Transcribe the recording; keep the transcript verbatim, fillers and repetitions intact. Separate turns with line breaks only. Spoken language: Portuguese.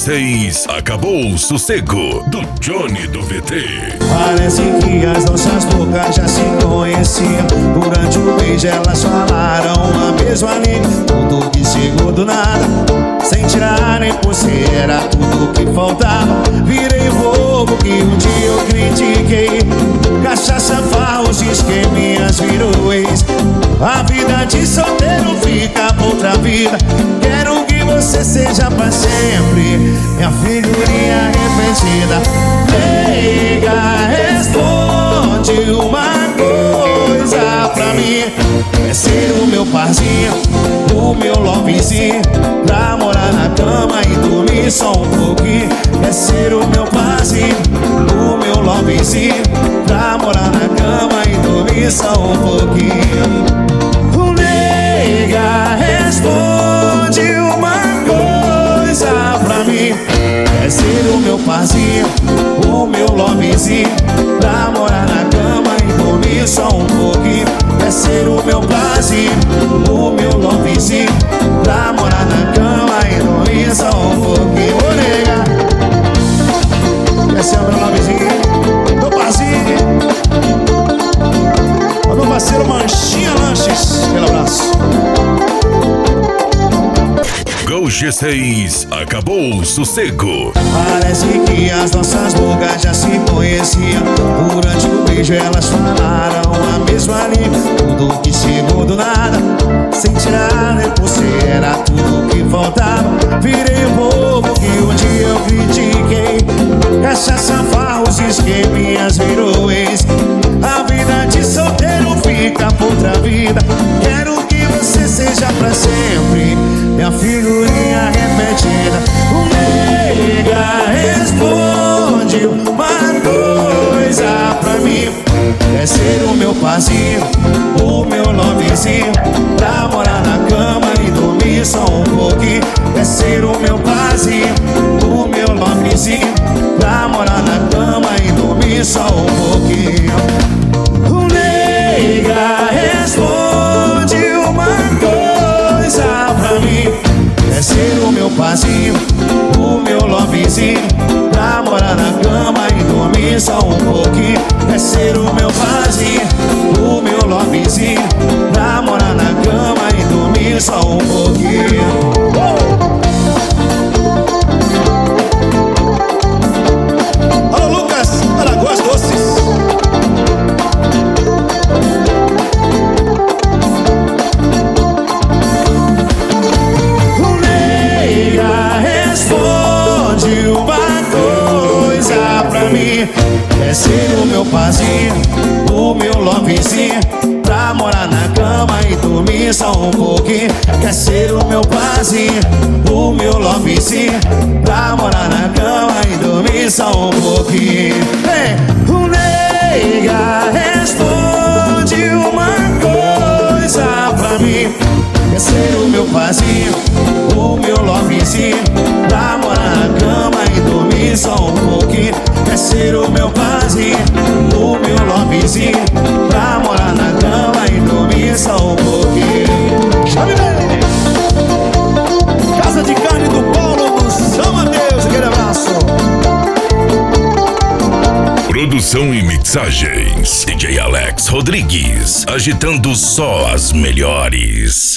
seis, Acabou o Sossego, do Johnny do V T.
Parece que as nossas bocas já se conheciam. Durante o beijo elas falaram a mesma língua. Tudo que chegou do nada, sem tirar nem por si, era tudo que faltava. Virei o bobo que um dia eu critiquei. Cachaça, farros, esqueminhas, virou ex. A vida de solteiro fica pra outra vida. Quero que você seja pra sempre minha figurinha repetida. Nega, responde uma coisa pra mim. Quer ser o meu parzinho, o meu lovezinho, pra morar na cama e dormir só um pouquinho. Quer ser o meu parzinho, o meu lovezinho, pra morar na cama e dormir só um pouquinho. Nega, responde uma coisa pra mim. Quer ser o meu parzinho, o meu lovezinho, pra morar na cama e dormir só um pouquinho. Quer ser o meu parzinho, o meu lovezinho, pra morar na cama e dormir só um pouquinho. Ô nega, quer ser o meu lovezinho, meu parzinho, o meu parceiro Manchinha Lanches. Aquele abraço.
Go G seis, Acabou o Sossego.
Parece que as nossas bocas já se conheciam. Durante o beijo elas falaram a mesma língua. Tudo que chegou do nada, sem tirar nem por si, era tudo que faltava. Virei o bobo que um dia eu critiquei. Cachaça, farros, esqueminhas, virou ex. A vida de solteiro fica pra outra vida. Quero que você seja pra sempre minha figurinha repetida. Nega, responde uma coisa pra mim. Quer ser o meu parzinho, o meu lovezinho, pra morar na cama e dormir só um pouquinho. Quer ser o meu parzinho, o meu lovezinho, pra morar na cama e dormir só um pouquinho. Nega, responde uma coisa pra mim. Quer ser o meu parzinho, o meu lovezinho, pra morar na cama e dormir só um pouquinho. Quer ser o meu parzinho, o meu lovezinho, pra morar na cama e dormir só um pouquinho. Oh! Alô, Lucas, Alagoas Doces. Quer ser o meu parzinho, o meu lovezinho, pra morar na cama e dormir só um pouquinho. Quer ser o meu parzinho, o meu lovezinho, pra morar na cama e dormir só um pouquinho. Hey, nega, responde uma coisa pra mim. Quer ser o meu parzinho, o meu lovezinho, pra morar na cama e dormir só um pouquinho. Quer ser o meu parzinho, o meu lovezinho, pra morar na cama e dormir só um pouquinho. Chame bem! Casa de Carne do Paulo do São Mateus, aquele abraço.
Produção e mixagens, D J Alex Rodrigues, agitando só as melhores.